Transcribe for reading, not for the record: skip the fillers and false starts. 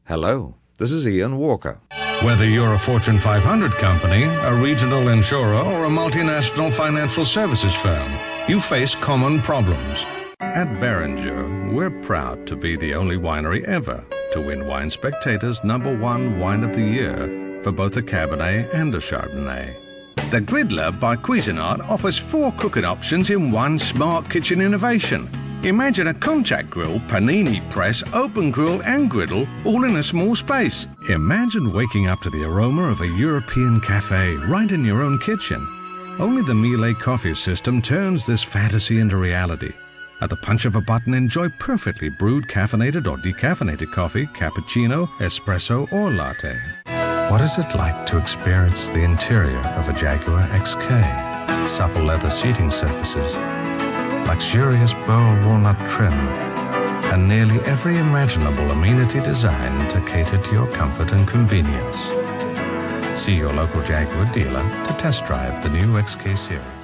Hello, this is Ian Walker. Whether you're a Fortune 500 company, a regional insurer, or a multinational financial services firm, you face common problems. At Beringer, we're proud to be the only winery ever to win Wine Spectator's #1 Wine of the Year for both a Cabernet and a Chardonnay. The Griddler by Cuisinart offers 4 cooking options in one smart kitchen innovation. Imagine a contact grill, panini press, open grill and griddle all in a small space. Imagine waking up to the aroma of a European cafe right in your own kitchen. Only the Miele coffee system turns this fantasy into reality. At the punch of a button, enjoy perfectly brewed caffeinated or decaffeinated coffee, cappuccino, espresso or latte. What is it like to experience the interior of a Jaguar XK? Supple leather seating surfaces, luxurious burl walnut trim, and nearly every imaginable amenity designed to cater to your comfort and convenience. See your local Jaguar dealer to test drive the new XK series.